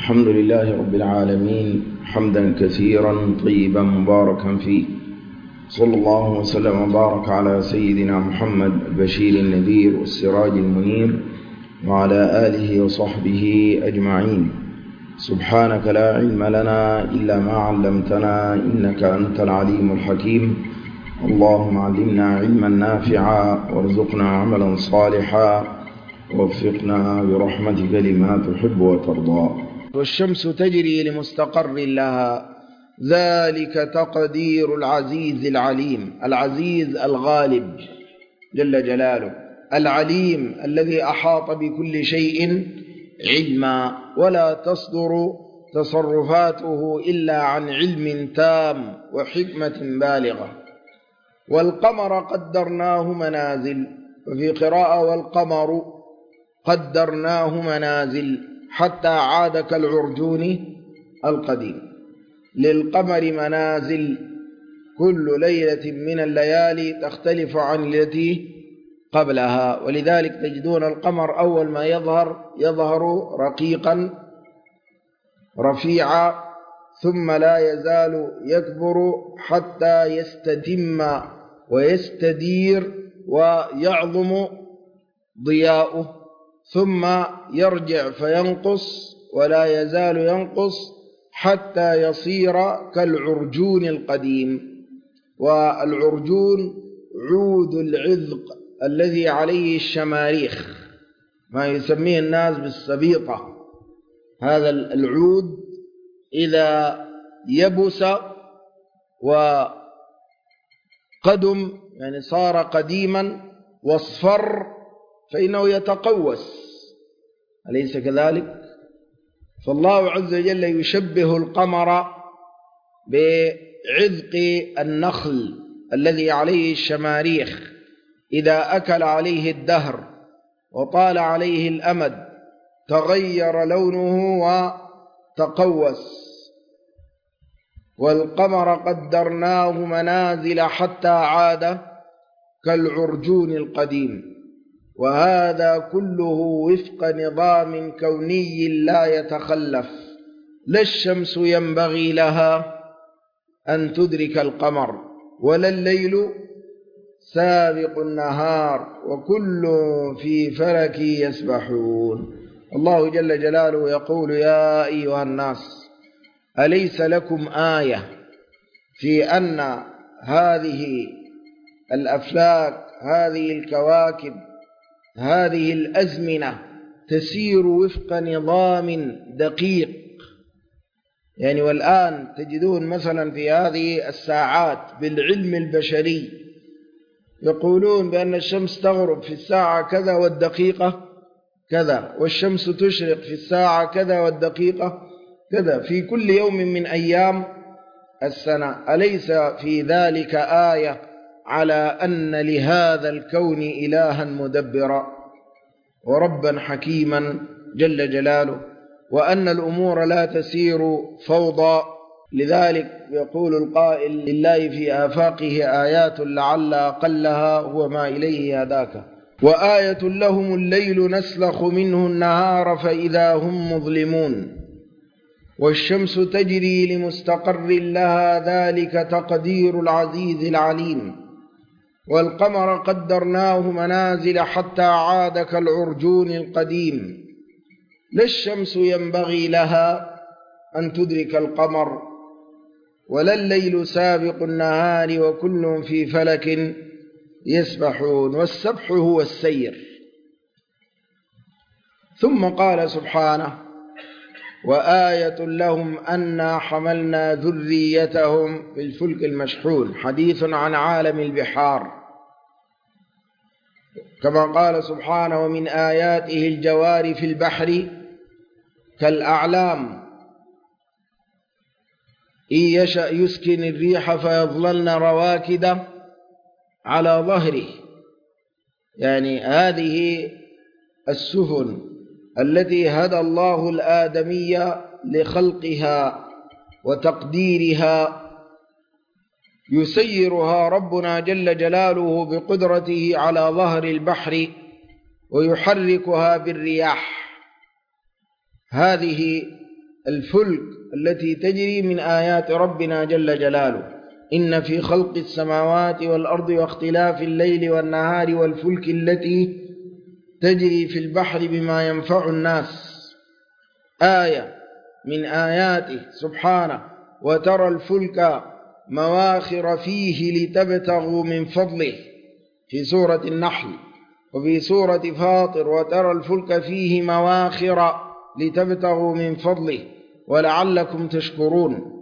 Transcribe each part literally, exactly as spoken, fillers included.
الحمد لله رب العالمين حمدا كثيرا طيبا مباركا فيه، صلى الله وسلم وبارك على سيدنا محمد البشير النذير والسراج المنير وعلى آله وصحبه أجمعين. سبحانك لا علم لنا إلا ما علمتنا إنك أنت العليم الحكيم. اللهم علمنا علما نافعا وارزقنا عملا صالحا ووفقنا برحمتك لما تحب وترضى. والشمس تجري لمستقر لها ذلك تقدير العزيز العليم. العزيز الغالب جل جلاله، العليم الذي أحاط بكل شيء علما، ولا تصدر تصرفاته إلا عن علم تام وحكمة بالغة. والقمر قدرناه منازل، وفي قراءة والقمر قدرناه منازل حتى عاد كالعرجون القديم. للقمر منازل كل ليلة من الليالي تختلف عن التي قبلها، ولذلك تجدون القمر أول ما يظهر يظهر رقيقا رفيعا، ثم لا يزال يكبر حتى يستتم ويستدير ويعظم ضياؤه، ثم يرجع فينقص ولا يزال ينقص حتى يصير كالعرجون القديم. والعرجون عود العذق الذي عليه الشماريخ، ما يسميه الناس بالسبيطة. هذا العود إذا يبس وقدم يعني صار قديما واصفر فإنه يتقوس، أليس كذلك؟ فالله عز وجل يشبه القمر بعذق النخل الذي عليه الشماريخ، إذا أكل عليه الدهر وطال عليه الأمد تغير لونه وتقوس. والقمر قدرناه منازل حتى عاد كالعرجون القديم. وهذا كله وفق نظام كوني لا يتخلف. لا الشمس ينبغي لها أن تدرك القمر، ولا الليل سابق النهار، وكل في فلك يسبحون. الله جل جلاله يقول: يا أيها الناس أليس لكم آية في أن هذه الأفلاك، هذه الكواكب، هذه الأزمنة تسير وفق نظام دقيق. يعني والآن تجدون مثلا في هذه الساعات بالعلم البشري يقولون بأن الشمس تغرب في الساعة كذا والدقيقة كذا، والشمس تشرق في الساعة كذا والدقيقة كذا في كل يوم من أيام السنة. أليس في ذلك آية على أن لهذا الكون إلها مدبرا وربا حكيما جل جلاله، وأن الأمور لا تسير فوضى؟ لذلك يقول القائل: لله في آفاقه آيات لعل أقلها هو ما إليه هداك، وآية لهم الليل نسلخ منه النهار فإذا هم مظلمون، والشمس تجري لمستقر لها ذلك تقدير العزيز العليم. والقمر قدرناه منازل حتى عاد كالعرجون القديم. لا الشمس ينبغي لها أن تدرك القمر، ولا الليل سابق النهار، وكل في فلك يسبحون. والسبح هو السير. ثم قال سبحانه: وآية لهم أنا حملنا ذريتهم في الفلك المشحون. حديث عن عالم البحار، كما قال سبحانه: ومن آياته الجوار في البحر كالأعلام إن يشأ يسكن الريح فيظللن رواكد على ظهره. يعني هذه السفن التي هدى الله الآدمية لخلقها وتقديرها يسيرها ربنا جل جلاله بقدرته على ظهر البحر ويحركها بالرياح. هذه الفلك التي تجري من آيات ربنا جل جلاله. إن في خلق السماوات والأرض واختلاف الليل والنهار والفلك التي تجري في البحر بما ينفع الناس آية من آياته سبحانه. وترى الفلك مواخر فيه لتبتغوا من فضله في سورة النحل، وفي سورة فاطر وترى الفلك فيه مواخر لتبتغوا من فضله ولعلكم تشكرون.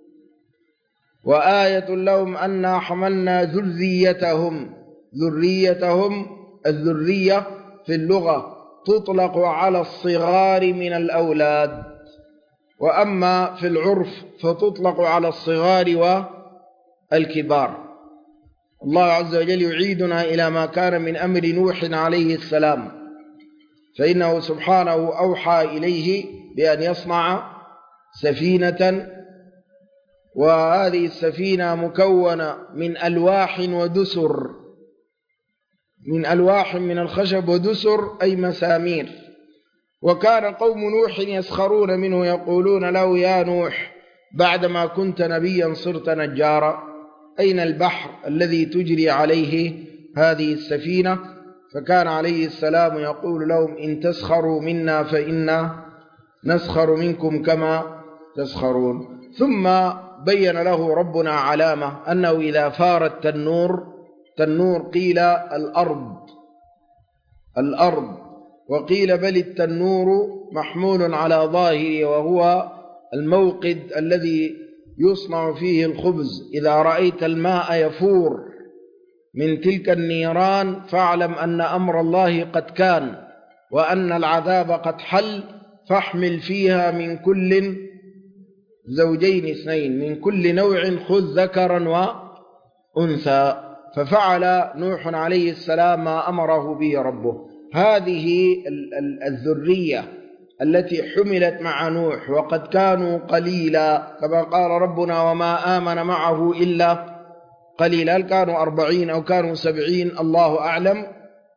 وآية لهم أنا حملنا ذريتهم. ذريتهم الذرية في اللغة تطلق على الصغار من الأولاد، وأما في العرف فتطلق على الصغار والكبار. الله عز وجل يعيدنا إلى ما كان من أمر نوح عليه السلام، فإنه سبحانه أوحى إليه بأن يصنع سفينة، وهذه السفينة مكونة من ألواح ودسر، من ألواح من الخشب ودسر أي مسامير. وكان قوم نوح يسخرون منه يقولون له يا نوح بعدما كنت نبيا صرت نجارا، أين البحر الذي تجري عليه هذه السفينة؟ فكان عليه السلام يقول لهم إن تسخروا منا فإنا نسخر منكم كما تسخرون. ثم بين له ربنا علامة أنه إذا فار التنور، تنور قيل الأرض الأرض وقيل بل التنور محمول على ظاهره وهو الموقد الذي يصنع فيه الخبز. إذا رأيت الماء يفور من تلك النيران فاعلم أن أمر الله قد كان وأن العذاب قد حل، فاحمل فيها من كل زوجين اثنين، من كل نوع خذ ذكرا وأنثى. ففعل نوح عليه السلام ما أمره به ربه. هذه الذرية التي حملت مع نوح وقد كانوا قليلا، كما قال ربنا وما آمن معه إلا قليلا، كانوا أربعين أو كانوا سبعين الله أعلم.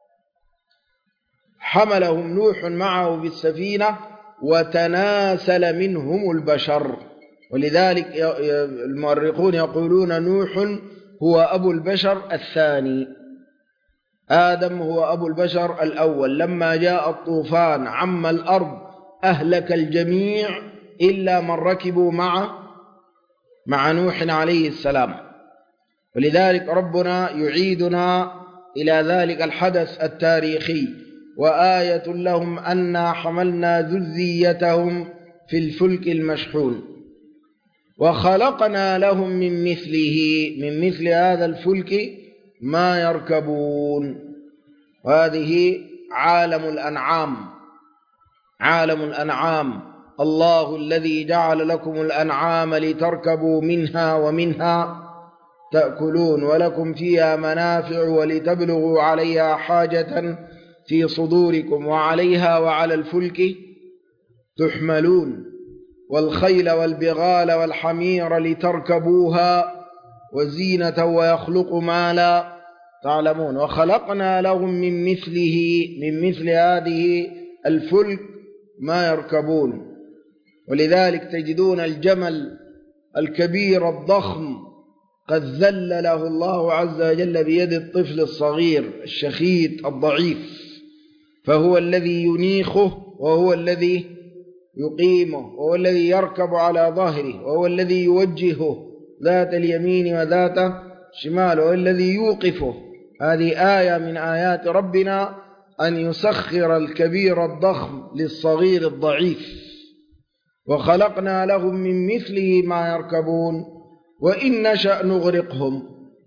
حملهم نوح معه بالسفينة وتناسل منهم البشر، ولذلك المؤرخون يقولون نوح هو أبو البشر الثاني، آدم هو أبو البشر الأول. لما جاء الطوفان عم الأرض أهلك الجميع إلا من ركبوا مع مع نوح عليه السلام. ولذلك ربنا يعيدنا إلى ذلك الحدث التاريخي. وآية لهم أنا حملنا ذريتهم في الفلك المشحون وخلقنا لهم من مثله، من مثل هذا الفلك ما يركبون. وهذه عالم الأنعام، عالم الأنعام. الله الذي جعل لكم الأنعام لتركبوا منها ومنها تأكلون ولكم فيها منافع ولتبلغوا عليها حاجة في صدوركم وعليها وعلى الفلك تحملون والخيل والبغال والحمير لتركبوها وزينة ويخلق ما لا تعلمون. وخلقنا لهم من مثله، من مثل هذه الفلك ما يركبون. ولذلك تجدون الجمل الكبير الضخم قد ذلله الله عز وجل بيد الطفل الصغير الشخيط الضعيف، فهو الذي ينيخه وهو الذي يقيمه وهو الذي يركب على ظهره وهو الذي يوجهه ذات اليمين وذات الشمال وهو الذي يوقفه. هذه آية من آيات ربنا أن يسخر الكبير الضخم للصغير الضعيف. وخلقنا لهم من مثله ما يركبون وإن نشأ نغرقهم.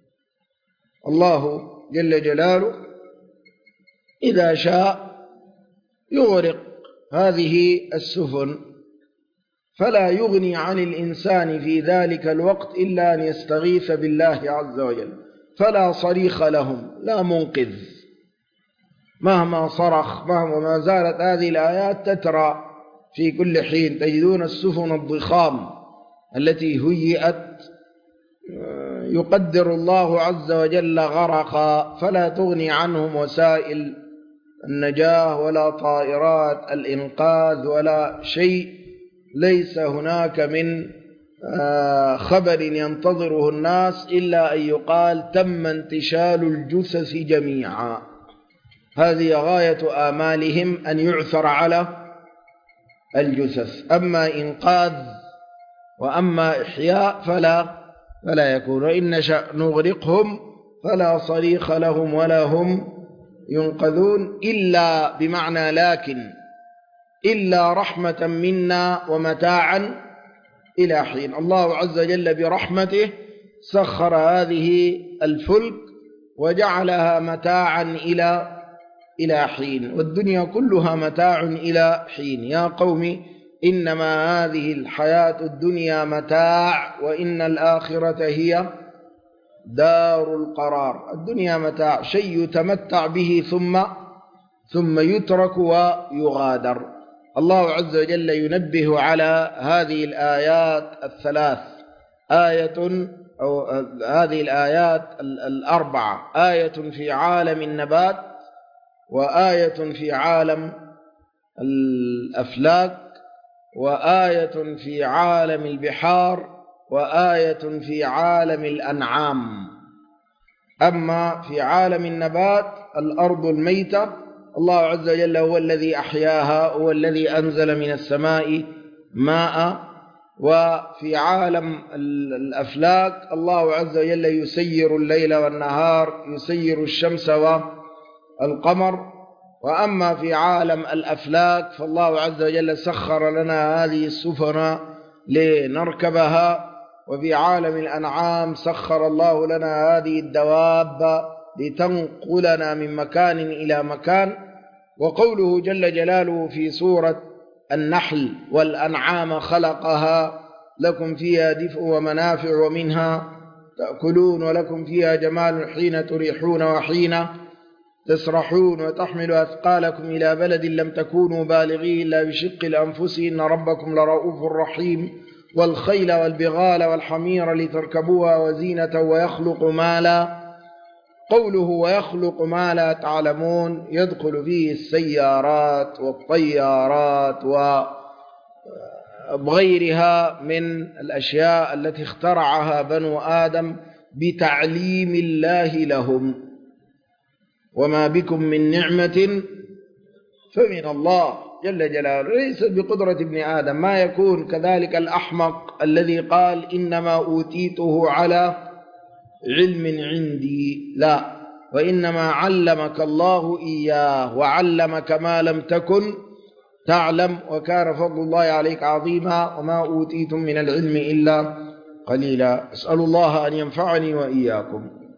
الله جل جلاله إذا شاء يغرق هذه السفن، فلا يغني عن الإنسان في ذلك الوقت إلا أن يستغيث بالله عز وجل، فلا صريخ لهم، لا منقذ مهما صرخ. مهما ما زالت هذه الآيات تترى في كل حين. تجدون السفن الضخام التي هيئت يقدر الله عز وجل غرقا، فلا تغني عنهم وسائل النجاة ولا طائرات الإنقاذ ولا شيء ليس هناك من خبر ينتظره الناس إلا أن يقال تم انتشال الجثث جميعا. هذه غاية آمالهم أن يعثر على الجثث. أما إنقاذ وأما إحياء فلا فلا يكون. وإن نشأ نغرقهم فلا صريخ لهم ولا هم ينقذون، إلا بمعنى لكن، إلا رحمة منا ومتاعا إلى حين. الله عز وجل برحمته سخر هذه الفلك وجعلها متاعا إلى إلى حين، والدنيا كلها متاع إلى حين. يا قوم إنما هذه الحياة الدنيا متاع وإن الآخرة هي دار القرار. الدنيا متاع، شيء يتمتع به ثم ثم يترك ويغادر. الله عز وجل ينبه على هذه الآيات الثلاث، آية أو هذه الآيات الأربعة، آية في عالم النبات، وآية في عالم الأفلاك، وآية في عالم البحار، وآية في عالم الأنعام. أما في عالم النبات الأرض الميتة الله عز وجل هو الذي أحياها، هو الذي أنزل من السماء ماء. وفي عالم الأفلاك الله عز وجل يسير الليل والنهار، يسير الشمس والقمر. وأما في عالم الأفلاك فالله عز وجل سخر لنا هذه السفن لنركبها. وفي عالم الأنعام سخر الله لنا هذه الدواب لتنقلنا من مكان إلى مكان. وقوله جل جلاله في سورة النحل: والأنعام خلقها لكم فيها دفء ومنافع ومنها تأكلون ولكم فيها جمال حين تريحون وحين تسرحون وتحمل أثقالكم إلى بلد لم تكونوا بالغيه إلا بشق الأنفس إن ربكم لرؤوف رحيم. والخيل والبغال والحمير لتركبوها وزينة ويخلق ما لا. قوله ويخلق ما لا تعلمون يدخل فيه السيارات والطيارات وغيرها من الأشياء التي اخترعها بنو آدم بتعليم الله لهم. وما بكم من نعمة فمن الله جل جلاله، ليست بقدرة ابن آدم. ما يكون كذلك الأحمق الذي قال إنما أوتيته على علم عندي، لا، وإنما علمك الله إياه وعلمك ما لم تكن تعلم وكان فضل الله عليك عظيما وما أوتيتم من العلم إلا قليلا. أسأل الله أن ينفعني وإياكم.